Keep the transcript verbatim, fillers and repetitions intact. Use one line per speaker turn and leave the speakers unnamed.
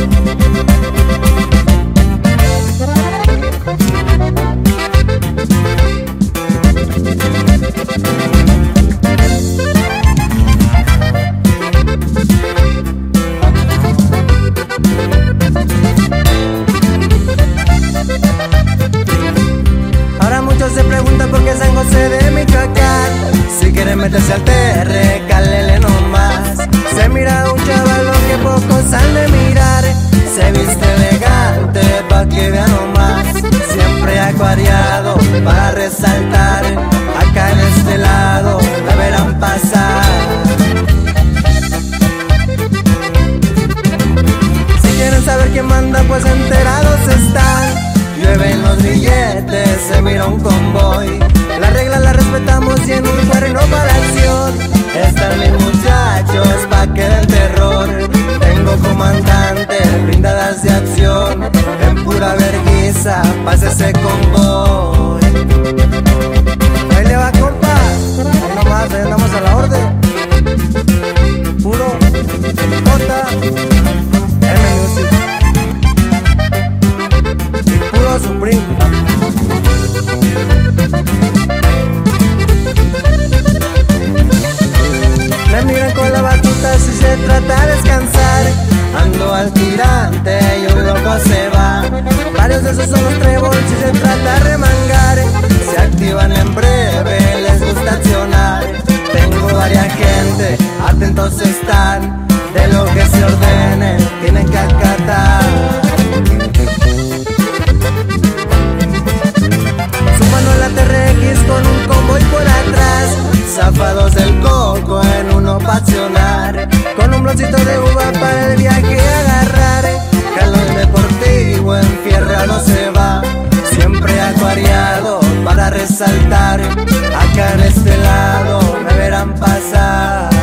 Se preguntan por qué San José de Michoacán. Si quieren meterse al terre, cálele nomás. Se mira un chavalo que pocos han de mirar. Se viste elegante pa' que vean nomás. Siempre acuariado para resaltar. Acá en este lado la verán pasar. Si quieren saber quién manda, pues enterados están. Llueven los billetes, se mira un convoy. La regla la respetamos y en un cuerno para acción. Están mis muchachos pa' que den terror. Tengo comandantes, brindadas de acción. En pura vergüenza pasa ese convoy. Ahí le va, compa. Ahí nomás, ahí andamos a la orden. Puro J M Music. Supreme. Me miran con la batuta si se trata de descansar. Ando al tirante y un loco se va. Varios de esos son los trébol si se trata de remangar. Se activan en breve, les gusta accionar. Tengo varias gente, atentos están. De lo que se ordene, tienen que acatar. Mano la T R X con un convoy por atrás. Zafados del coco en uno pa' accionar. Con un bloncito de uva para el viaje agarrar. Calor deportivo enfierrado se va. Siempre acuariado para resaltar. Acá en este lado me verán pasar.